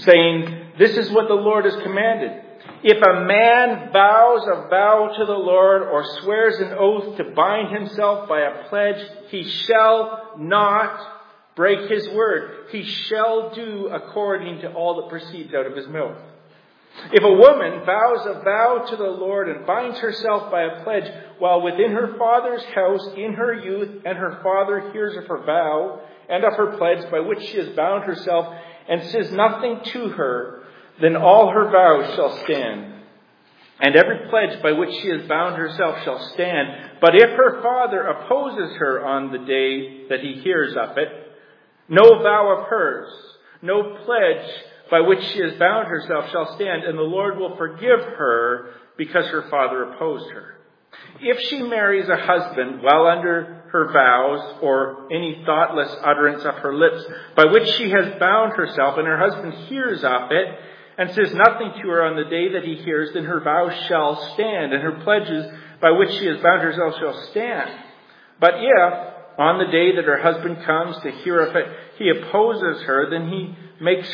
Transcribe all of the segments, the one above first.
saying, "This is what the Lord has commanded. If a man vows a vow to the Lord or swears an oath to bind himself by a pledge, he shall not break his word. He shall do according to all that proceeds out of his mouth. If a woman vows a vow to the Lord and binds herself by a pledge while within her father's house in her youth, and her father hears of her vow and of her pledge by which she has bound herself, and says nothing to her, then all her vows shall stand, and every pledge by which she has bound herself shall stand. But if her father opposes her on the day that he hears of it, no vow of hers, no pledge by which she has bound herself shall stand, and the Lord will forgive her because her father opposed her. If she marries a husband while under her vows, or any thoughtless utterance of her lips by which she has bound herself, and her husband hears of it, and says nothing to her on the day that he hears, then her vows shall stand, and her pledges by which she has bound herself shall stand. But if, on the day that her husband comes to hear of it, he opposes her, then he makes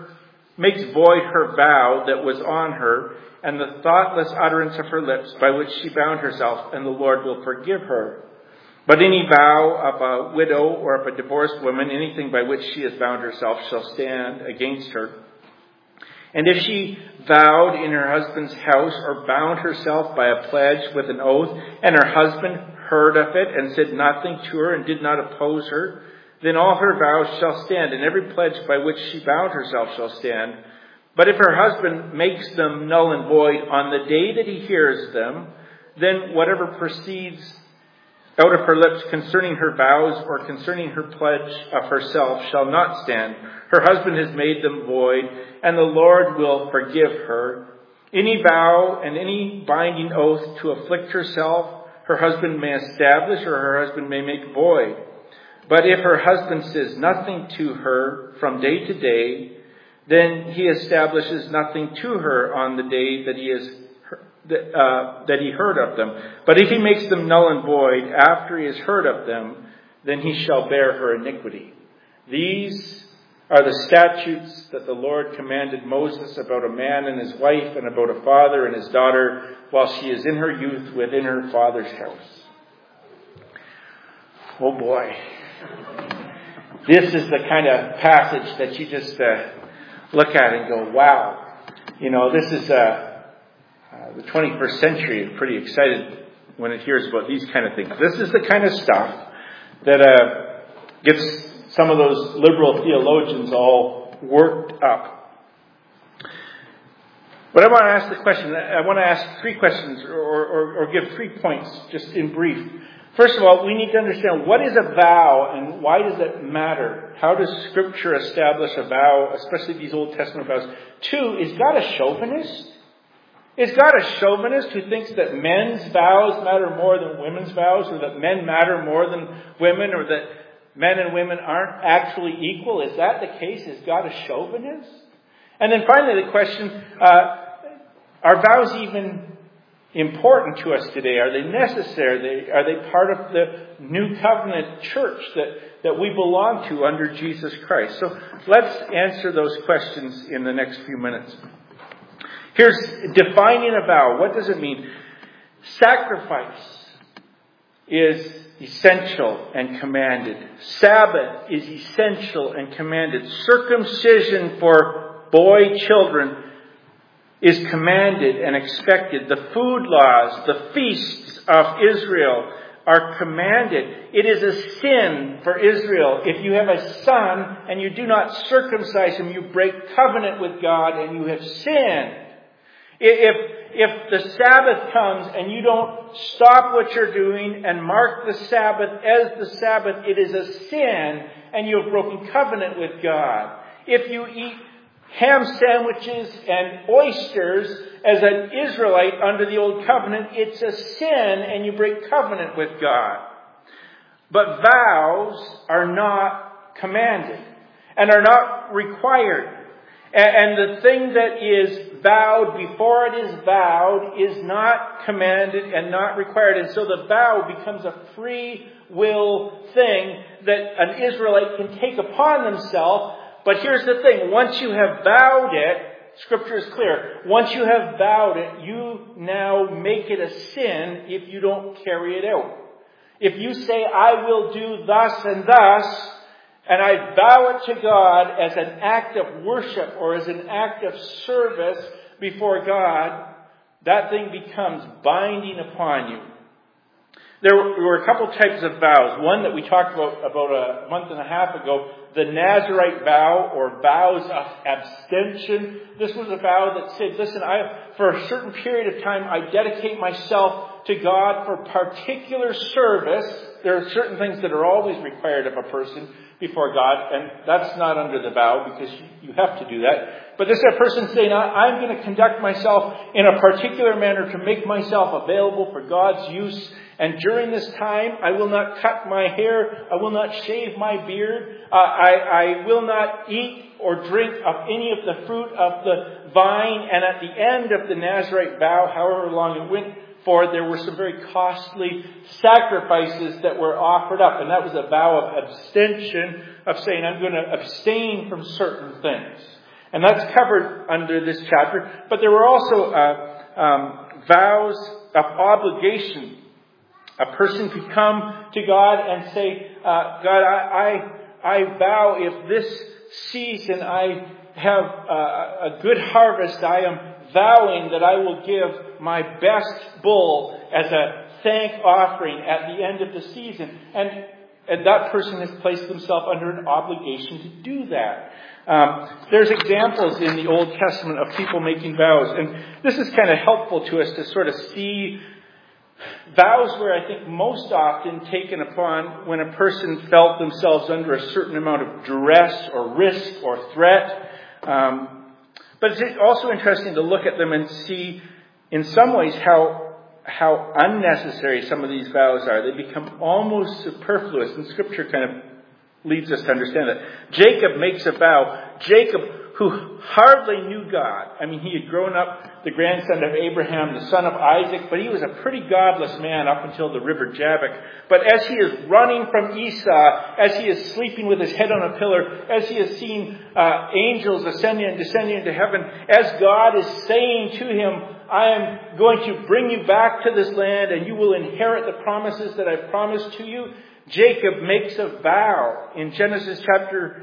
void her vow that was on her, and the thoughtless utterance of her lips by which she bound herself, and the Lord will forgive her. But any vow of a widow or of a divorced woman, anything by which she has bound herself, shall stand against her. And if she vowed in her husband's house or bound herself by a pledge with an oath, and her husband heard of it and said nothing to her and did not oppose her, then all her vows shall stand, and every pledge by which she bound herself shall stand. But if her husband makes them null and void on the day that he hears them, then whatever proceeds out of her lips concerning her vows or concerning her pledge of herself shall not stand. Her husband has made them void, and the Lord will forgive her. Any vow and any binding oath to afflict herself, her husband may establish, or her husband may make void. But if her husband says nothing to her from day to day, then he establishes nothing to her on the day that he heard of them. But if he makes them null and void after he has heard of them, then he shall bear her iniquity. These are the statutes that the Lord commanded Moses about a man and his wife, and about a father and his daughter, while she is in her youth within her father's house. Oh boy. This is the kind of passage that you just look at and go, wow. You know, this is the 21st century is pretty excited when it hears about these kind of things. This is the kind of stuff that gets some of those liberal theologians all worked up. But I want to ask the question. I want to ask three questions or give 3 points just in brief. First of all, we need to understand what is a vow and why does it matter? How does Scripture establish a vow, especially these Old Testament vows? 2, is God a chauvinist? Is God a chauvinist who thinks that men's vows matter more than women's vows, or that men matter more than women, or that men and women aren't actually equal? Is that the case? Is God a chauvinist? And then finally the question, are vows even important to us today? Are they necessary? Are they part of the new covenant church that we belong to under Jesus Christ? So let's answer those questions in the next few minutes. Here's defining a vow. What does it mean? Sacrifice is essential and commanded. Sabbath is essential and commanded. Circumcision for boy children is commanded and expected. The food laws, the feasts of Israel are commanded. It is a sin for Israel. If you have a son and you do not circumcise him, you break covenant with God and you have sinned. If the Sabbath comes and you don't stop what you're doing and mark the Sabbath as the Sabbath, it is a sin and you have broken covenant with God. If you eat ham sandwiches and oysters as an Israelite under the Old Covenant, it's a sin and you break covenant with God. But vows are not commanded and are not required. And the thing that is vowed before it is vowed is not commanded and not required. And so the vow becomes a free will thing that an Israelite can take upon themselves But here's the thing. Once you have vowed it, Scripture is clear. Once you have vowed it, you now make it a sin if you don't carry it out. If you say, I will do thus and thus, and I vow it to God as an act of worship or as an act of service before God, that thing becomes binding upon you. There were a couple types of vows. One that we talked about a month and a half ago, the Nazirite vow or vows of abstention. This was a vow that said, listen, for a certain period of time, I dedicate myself to God for particular service. There are certain things that are always required of a person before God, and that's not under the vow because you have to do that. But this is a person saying, I'm going to conduct myself in a particular manner to make myself available for God's use. And during this time, I will not cut my hair. I will not shave my beard. I will not eat or drink of any of the fruit of the vine. And at the end of the Nazirite vow, however long it went for, there were some very costly sacrifices that were offered up. And that was a vow of abstention, of saying, I'm going to abstain from certain things. And that's covered under this chapter. But there were also vows of obligation. A person could come to God and say, God, I vow if this season I have a good harvest, I am vowing that I will give my best bull as a thank offering at the end of the season. And that person has placed themselves under an obligation to do that. There's examples in the Old Testament of people making vows. And this is kind of helpful to us to sort of see vows were, I think, most often taken upon when a person felt themselves under a certain amount of duress or risk or threat. But it's also interesting to look at them and see, in some ways, how unnecessary some of these vows are. They become almost superfluous, and Scripture kind of leads us to understand that. Jacob makes a vow. Jacob, who hardly knew God. I mean, he had grown up the grandson of Abraham, the son of Isaac, but he was a pretty godless man up until the river Jabbok. But as he is running from Esau, as he is sleeping with his head on a pillar, as he has seen angels ascending and descending into heaven, as God is saying to him, I am going to bring you back to this land and you will inherit the promises that I've promised to you, Jacob makes a vow in Genesis chapter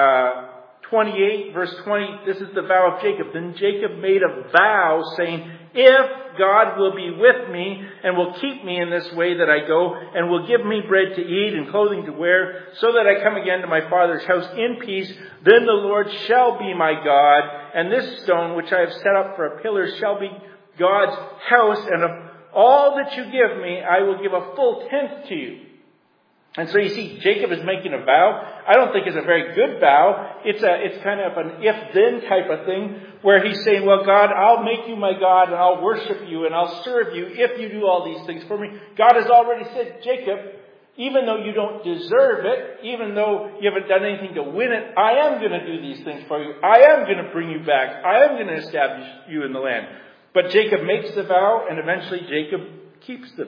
28, verse 20, this is the vow of Jacob. Then Jacob made a vow saying, if God will be with me and will keep me in this way that I go and will give me bread to eat and clothing to wear so that I come again to my father's house in peace, then the Lord shall be my God, and this stone which I have set up for a pillar shall be God's house, and of all that you give me, I will give a full tenth to you. And so you see, Jacob is making a vow. I don't think it's a very good vow. It's kind of an if-then type of thing where he's saying, well, God, I'll make you my God and I'll worship you and I'll serve you if you do all these things for me. God has already said, Jacob, even though you don't deserve it, even though you haven't done anything to win it, I am going to do these things for you. I am going to bring you back. I am going to establish you in the land. But Jacob makes the vow and eventually Jacob keeps the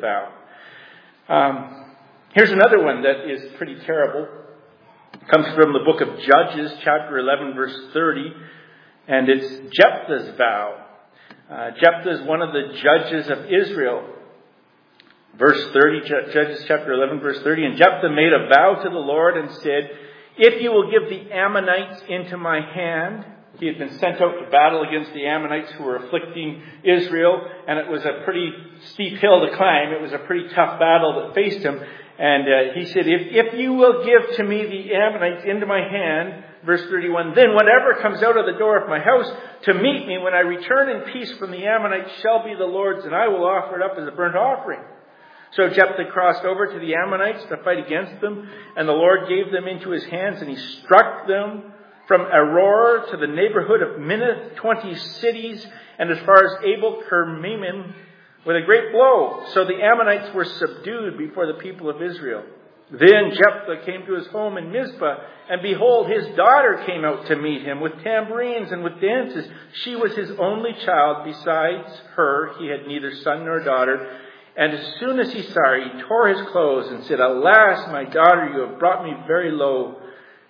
vow. Here's another one that is pretty terrible. It comes from the book of Judges, chapter 11, verse 30. And it's Jephthah's vow. Jephthah is one of the judges of Israel. Verse 30, Judges chapter 11, verse 30. And Jephthah made a vow to the Lord and said, if you will give the Ammonites into my hand. He had been sent out to battle against the Ammonites who were afflicting Israel. And it was a pretty steep hill to climb. It was a pretty tough battle that faced him. And he said, if you will give to me the Ammonites into my hand, verse 31, then whatever comes out of the door of my house to meet me when I return in peace from the Ammonites shall be the Lord's, and I will offer it up as a burnt offering. So Jephthah crossed over to the Ammonites to fight against them, and the Lord gave them into his hands, and he struck them from Aroer to the neighborhood of Minnith, 20 cities, and as far as Abel-Kermimim, with a great blow. So the Ammonites were subdued before the people of Israel. Then Jephthah came to his home in Mizpah, and behold, his daughter came out to meet him with tambourines and with dances. She was his only child. Besides her, he had neither son nor daughter. And as soon as he saw her, he tore his clothes and said, alas, my daughter, you have brought me very low.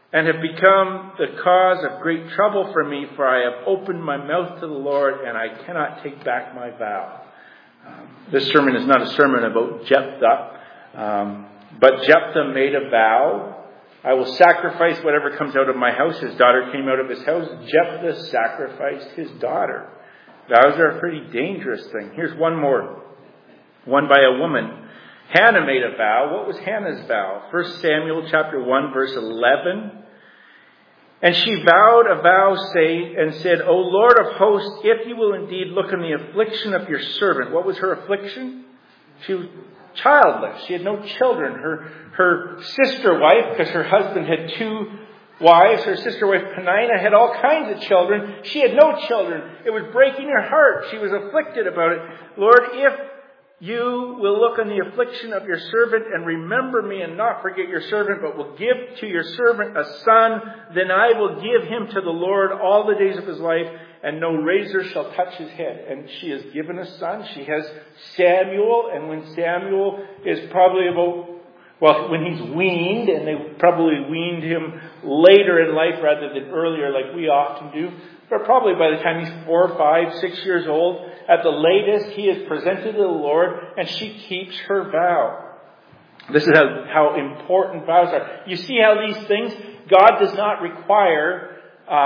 and have become the cause of great trouble for me, for I have opened my mouth to the Lord, and I cannot take back my vow. This sermon is not a sermon about Jephthah, but Jephthah made a vow. I will sacrifice whatever comes out of my house. His daughter came out of his house. Jephthah sacrificed his daughter. Vows are a pretty dangerous thing. Here's one more. One by a woman. Hannah made a vow. What was Hannah's vow? 1 Samuel chapter 1 verse 11. And she vowed a vow and said, O Lord of hosts, if you will indeed look on the affliction of your servant. What was her affliction? She was childless. She had no children. Her sister wife, because her husband had 2 wives, her sister wife Peninnah had all kinds of children. She had no children. It was breaking her heart. She was afflicted about it. Lord, if you will look on the affliction of your servant and remember me and not forget your servant, but will give to your servant a son, then I will give him to the Lord all the days of his life, and no razor shall touch his head. And she has given a son. She has Samuel, and when Samuel is probably when he's weaned, and they probably weaned him later in life rather than earlier like we often do, but probably by the time he's 4, 5, 6 years old, at the latest, he is presented to the Lord, and she keeps her vow. This is how important vows are. You see how these things, God does not require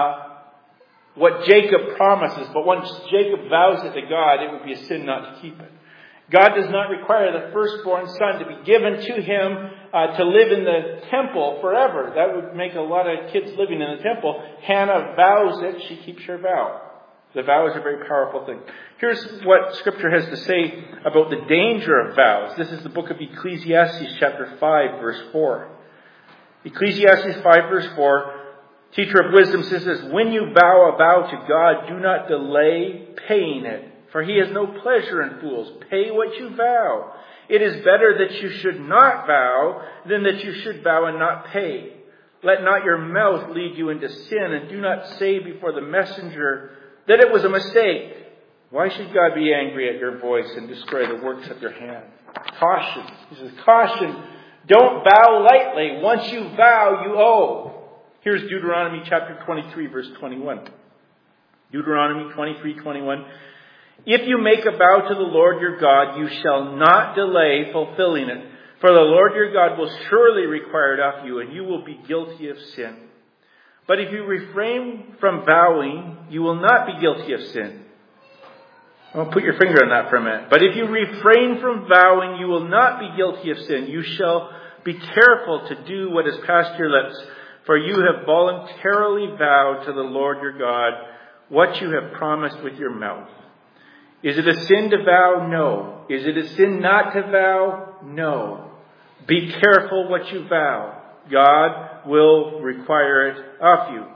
what Jacob promises, but once Jacob vows it to God, it would be a sin not to keep it. God does not require the firstborn son to be given to him to live in the temple forever. That would make a lot of kids living in the temple. Hannah vows it. She keeps her vow. The vow is a very powerful thing. Here's what Scripture has to say about the danger of vows. This is the book of Ecclesiastes chapter 5 verse 4. Ecclesiastes 5 verse 4. Teacher of wisdom says this, when you vow a vow to God, do not delay paying it. For he has no pleasure in fools. Pay what you vow. It is better that you should not vow than that you should vow and not pay. Let not your mouth lead you into sin, and do not say before the messenger that it was a mistake. Why should God be angry at your voice and destroy the works of your hand? Caution. He says, caution. Don't vow lightly. Once you vow, you owe. Here's Deuteronomy chapter 23, verse 21. Deuteronomy 23:21. If you make a vow to the Lord your God, you shall not delay fulfilling it. For the Lord your God will surely require it of you, and you will be guilty of sin. But if you refrain from vowing, you will not be guilty of sin. I'll put your finger on that for a minute. But if you refrain from vowing, you will not be guilty of sin. You shall be careful to do what has passed your lips, for you have voluntarily vowed to the Lord your God what you have promised with your mouth. Is it a sin to vow? No. Is it a sin not to vow? No. Be careful what you vow. God will require it of you.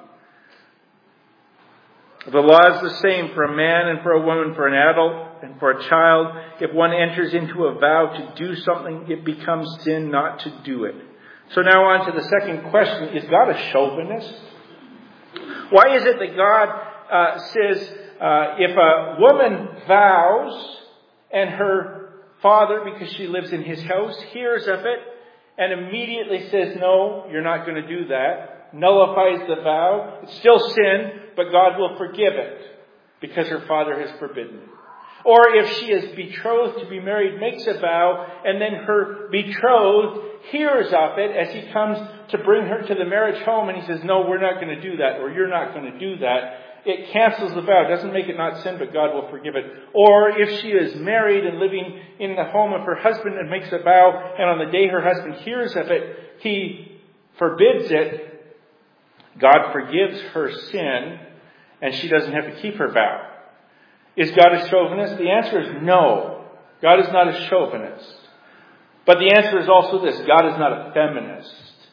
The law is the same for a man and for a woman, for an adult and for a child. If one enters into a vow to do something, it becomes sin not to do it. So now on to the second question. Is God a chauvinist? Why is it that God says, if a woman vows and her father, because she lives in his house, hears of it and immediately says, no, you're not going to do that, nullifies the vow, it's still sin, but God will forgive it because her father has forbidden it. Or if she is betrothed to be married, makes a vow, and then her betrothed hears of it as he comes to bring her to the marriage home, and he says, no, we're not going to do that, or you're not going to do that. It cancels the vow. It doesn't make it not sin, but God will forgive it. Or if she is married and living in the home of her husband and makes a vow, and on the day her husband hears of it, he forbids it, God forgives her sin, and she doesn't have to keep her vow. Is God a chauvinist? The answer is no. God is not a chauvinist. But the answer is also this. God is not a feminist.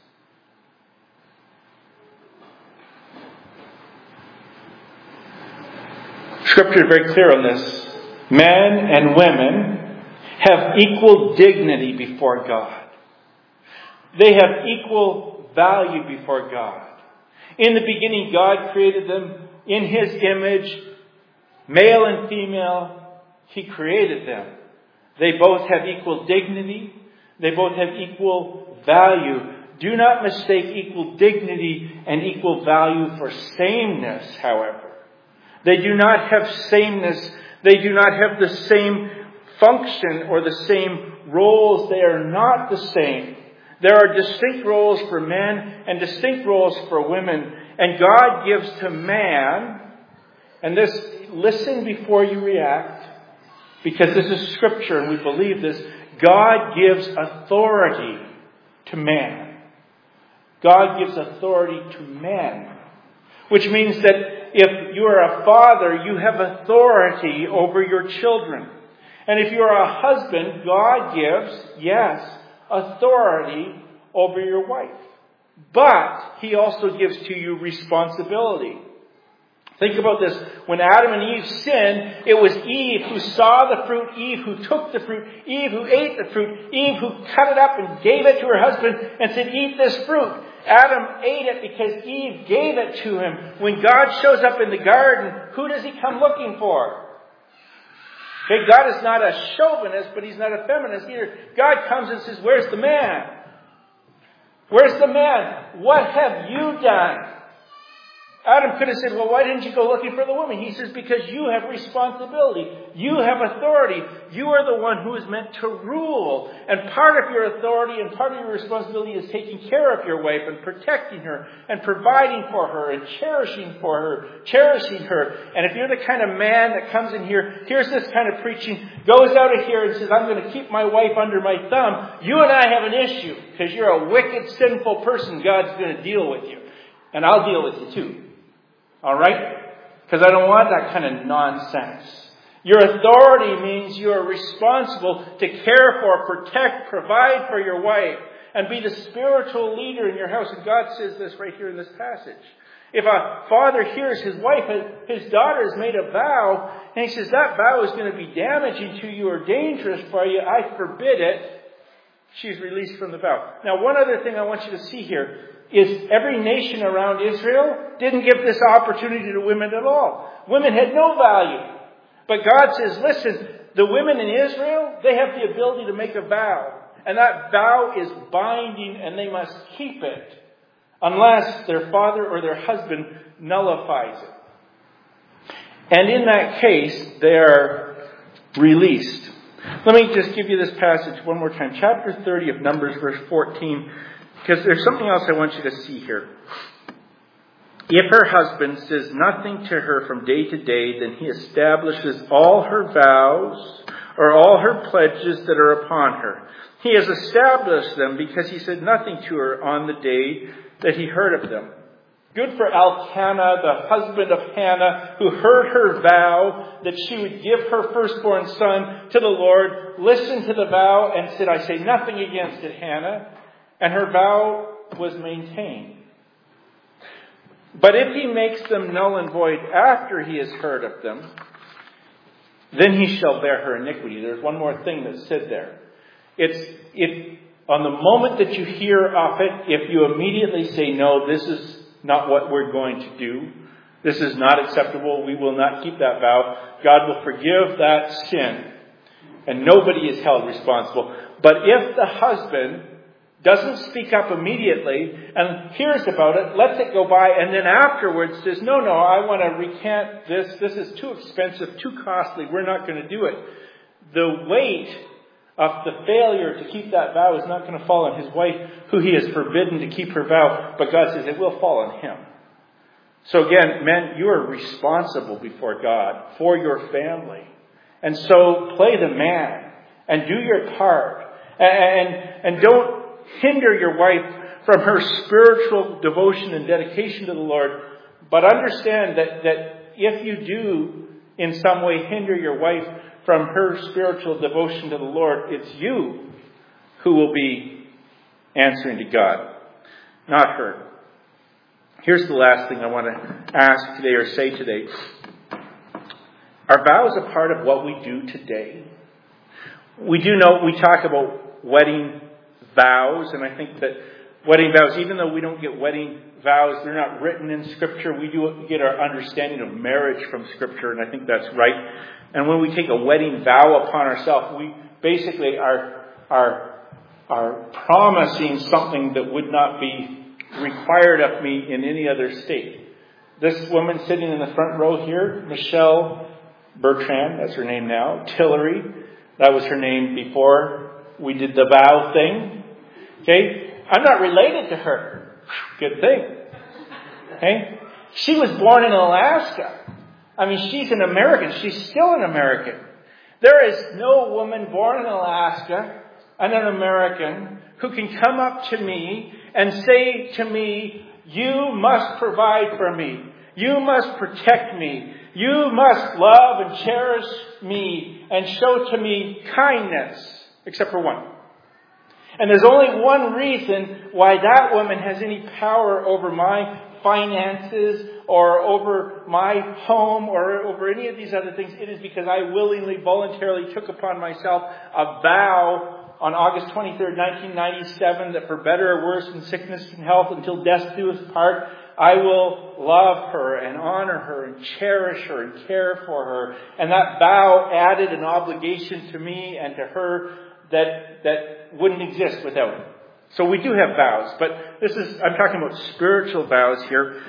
Scripture is very clear on this. Men and women have equal dignity before God. They have equal value before God. In the beginning, God created them in His image. Male and female, He created them. They both have equal dignity. They both have equal value. Do not mistake equal dignity and equal value for sameness, however. They do not have sameness. They do not have the same function or the same roles. They are not the same. There are distinct roles for men and distinct roles for women. And God gives to man, and this, listen before you react, because this is Scripture and we believe this. God gives authority to man. God gives authority to men. Which means that if you are a father, you have authority over your children. And if you are a husband, God gives, yes, authority over your wife. But He also gives to you responsibility. Think about this. When Adam and Eve sinned, it was Eve who saw the fruit, Eve who took the fruit, Eve who ate the fruit, Eve who cut it up and gave it to her husband and said, eat this fruit. Adam ate it because Eve gave it to him. When God shows up in the garden, who does He come looking for? Okay, God is not a chauvinist, but He's not a feminist either. God comes and says, where's the man? Where's the man? What have you done? Adam could have said, well, why didn't you go looking for the woman? He says, because you have responsibility. You have authority. You are the one who is meant to rule. And part of your authority and part of your responsibility is taking care of your wife and protecting her and providing for her and cherishing her. And if you're the kind of man that comes in here, here's this kind of preaching, goes out of here and says, I'm going to keep my wife under my thumb, you and I have an issue because you're a wicked, sinful person. God's going to deal with you. And I'll deal with you too. All right? Because I don't want that kind of nonsense. Your authority means you are responsible to care for, protect, provide for your wife, and be the spiritual leader in your house. And God says this right here in this passage. If a father hears his wife, his daughter has made a vow, and he says that vow is going to be damaging to you or dangerous for you, I forbid it, she's released from the vow. Now, one other thing I want you to see here is every nation around Israel didn't give this opportunity to women at all. Women had no value. But God says, listen, the women in Israel, they have the ability to make a vow. And that vow is binding and they must keep it unless their father or their husband nullifies it. And in that case, they are released. Let me just give you this passage one more time. Chapter 30 of Numbers, verse 14. Because there's something else I want you to see here. If her husband says nothing to her from day to day, then he establishes all her vows or all her pledges that are upon her. He has established them because he said nothing to her on the day that he heard of them. Good for Elkanah, the husband of Hannah, who heard her vow that she would give her firstborn son to the Lord, listened to the vow and said, I say nothing against it, Hannah. And her vow was maintained. But if he makes them null and void after he has heard of them, then he shall bear her iniquity. There's one more thing that's said there. If on the moment that you hear of it, if you immediately say, no, this is not what we're going to do, this is not acceptable, we will not keep that vow, God will forgive that sin. And nobody is held responsible. But if the husband doesn't speak up immediately and hears about it, lets it go by, and then afterwards says, no, I want to recant this. This is too expensive, too costly. We're not going to do it. The weight of the failure to keep that vow is not going to fall on his wife, who he has forbidden to keep her vow, but God says it will fall on him. So again, men, you are responsible before God for your family. And so play the man and do your part. And don't hinder your wife from her spiritual devotion and dedication to the Lord. But understand that if you do in some way hinder your wife from her spiritual devotion to the Lord, it's you who will be answering to God, not her. Here's the last thing I want to ask today or say today. Are vows a part of what we do today? We do know, we talk about wedding vows, and I think that wedding vows, even though we don't get wedding vows, they're not written in Scripture, we do get our understanding of marriage from Scripture, and I think that's right. And when we take a wedding vow upon ourselves, we basically are promising something that would not be required of me in any other state. This woman sitting in the front row here, Michelle Bertrand, that's her name now. Tillery, that was her name before we did the vow thing. Okay? I'm not related to her. Good thing. Okay? She was born in Alaska. I mean, she's an American. She's still an American. There is no woman born in Alaska and an American who can come up to me and say to me, you must provide for me. You must protect me. You must love and cherish me and show to me kindness, except for one. And there's only one reason why that woman has any power over my finances or over my home or over any of these other things. It is because I willingly, voluntarily took upon myself a vow on August 23rd, 1997, that for better or worse, in sickness and health, until death do us part, I will love her and honor her and cherish her and care for her. And that vow added an obligation to me and to her that wouldn't exist without it. So we do have vows, but I'm talking about spiritual vows here.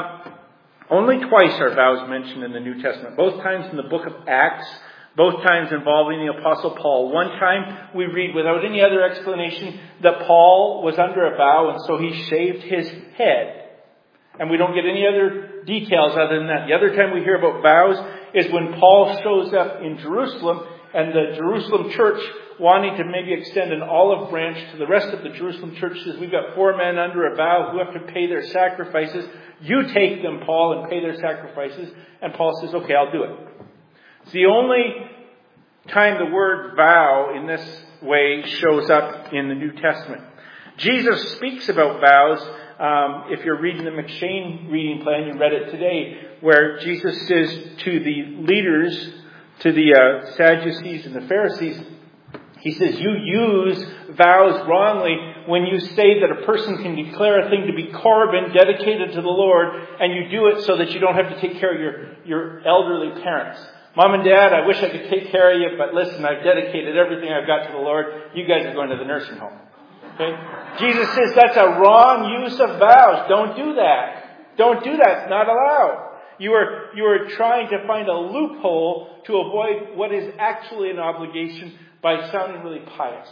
Only twice are vows mentioned in the New Testament. Both times in the book of Acts, both times involving the Apostle Paul. One time we read without any other explanation that Paul was under a vow and so he shaved his head. And we don't get any other details other than that. The other time we hear about vows is when Paul shows up in Jerusalem and the Jerusalem church, wanting to maybe extend an olive branch to the rest of the Jerusalem church, says, we've got 4 men under a vow who have to pay their sacrifices. You take them, Paul, and pay their sacrifices. And Paul says, okay, I'll do it. It's the only time the word vow in this way shows up in the New Testament. Jesus speaks about vows. If you're reading the McShane reading plan, you read it today, where Jesus says to the leaders, to the Sadducees and the Pharisees, he says, you use vows wrongly when you say that a person can declare a thing to be Corban, dedicated to the Lord, and you do it so that you don't have to take care of your elderly parents. Mom and Dad, I wish I could take care of you, but listen, I've dedicated everything I've got to the Lord. You guys are going to the nursing home. Okay? Jesus says that's a wrong use of vows. Don't do that. Don't do that. It's not allowed. You are trying to find a loophole to avoid what is actually an obligation by sounding really pious.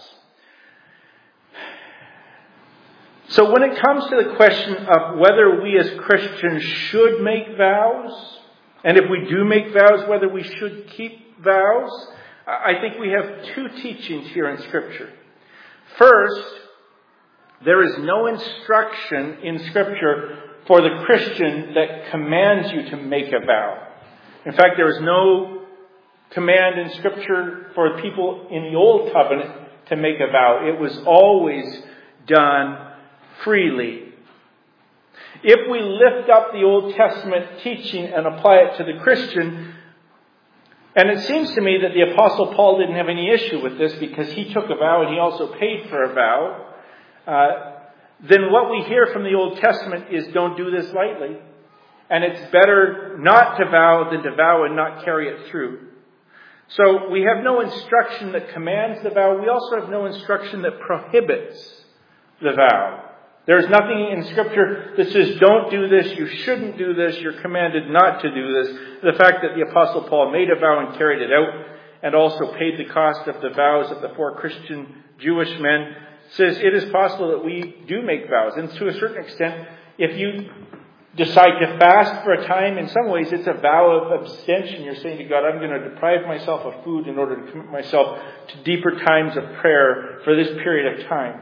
So when it comes to the question of whether we as Christians should make vows, and if we do make vows, whether we should keep vows, I think we have 2 teachings here in Scripture. First, there is no instruction in Scripture for the Christian that commands you to make a vow. In fact, there is no command in Scripture for people in the Old Covenant to make a vow. It was always done freely. If we lift up the Old Testament teaching and apply it to the Christian, and it seems to me that the Apostle Paul didn't have any issue with this because he took a vow and he also paid for a vow, then what we hear from the Old Testament is don't do this lightly. And it's better not to vow than to vow and not carry it through. So we have no instruction that commands the vow. We also have no instruction that prohibits the vow. There's nothing in Scripture that says don't do this, you shouldn't do this, you're commanded not to do this. The fact that the Apostle Paul made a vow and carried it out and also paid the cost of the vows of the 4 Christian Jewish men says it is possible that we do make vows. And to a certain extent, if you decide to fast for a time, in some ways it's a vow of abstention. You're saying to God, I'm going to deprive myself of food in order to commit myself to deeper times of prayer for this period of time.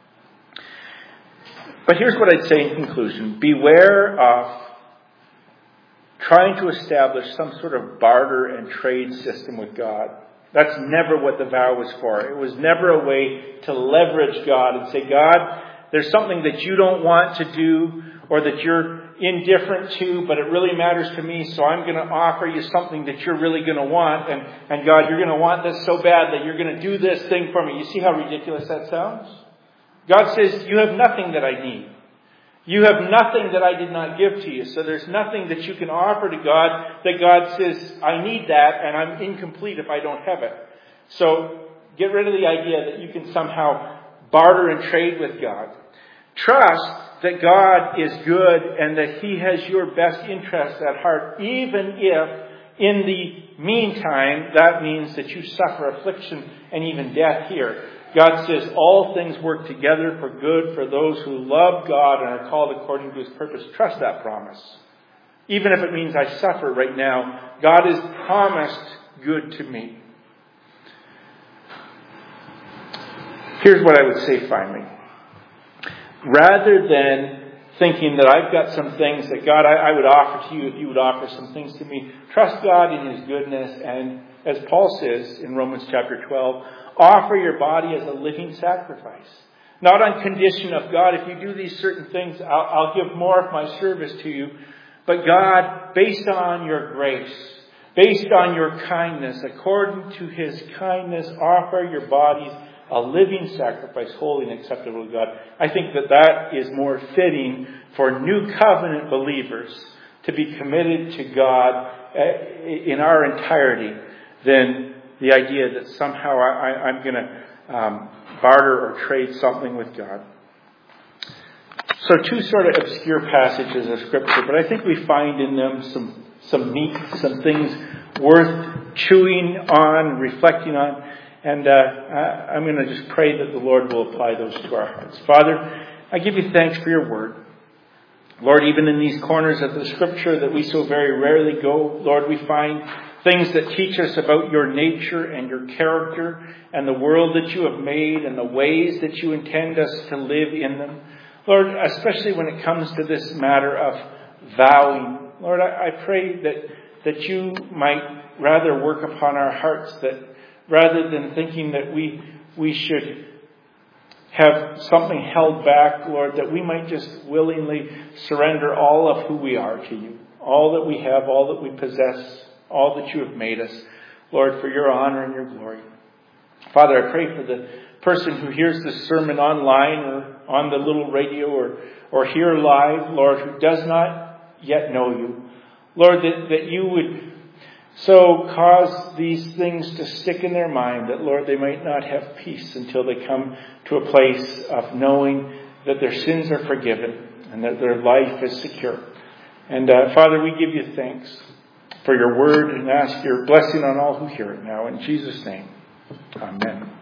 But here's what I'd say in conclusion. Beware of trying to establish some sort of barter and trade system with God. That's never what the vow was for. It was never a way to leverage God and say, God, there's something that you don't want to do or that you're indifferent to, but it really matters to me, so I'm going to offer you something that you're really going to want. And God, you're going to want this so bad that you're going to do this thing for me. You see how ridiculous that sounds? God says, you have nothing that I need. You have nothing that I did not give to you. So there's nothing that you can offer to God that God says, I need that and I'm incomplete if I don't have it. So get rid of the idea that you can somehow barter and trade with God. Trust that God is good and that He has your best interests at heart, even if in the meantime that means that you suffer affliction and even death here. God says all things work together for good for those who love God and are called according to His purpose. Trust that promise. Even if it means I suffer right now, God has promised good to me. Here's what I would say finally. Rather than thinking that I've got some things that God, I would offer to you if you would offer some things to me, trust God in His goodness, and as Paul says in Romans chapter 12, offer your body as a living sacrifice. Not on condition of, God, if you do these certain things, I'll give more of my service to you. But God, based on your grace, based on your kindness, according to His kindness, offer your bodies a living sacrifice, holy and acceptable to God. I think that is more fitting for new covenant believers to be committed to God in our entirety than the idea that somehow I'm going to barter or trade something with God. So two sort of obscure passages of Scripture, but I think we find in them some meat, some things worth chewing on, reflecting on. And I'm going to just pray that the Lord will apply those to our hearts. Father, I give you thanks for your word. Lord, even in these corners of the Scripture that we so very rarely go, Lord, we find things that teach us about your nature and your character and the world that you have made and the ways that you intend us to live in them. Lord, especially when it comes to this matter of vowing. Lord, I pray that you might rather work upon our hearts, that rather than thinking that we should have something held back, Lord, that we might just willingly surrender all of who we are to you. All that we have, all that we possess, all that you have made us, Lord, for your honor and your glory. Father, I pray for the person who hears this sermon online or on the little radio or here live, Lord, who does not yet know you. Lord, that you would so cause these things to stick in their mind that, Lord, they might not have peace until they come to a place of knowing that their sins are forgiven and that their life is secure. And Father, we give you thanks for your word and ask your blessing on all who hear it now. In Jesus' name, amen.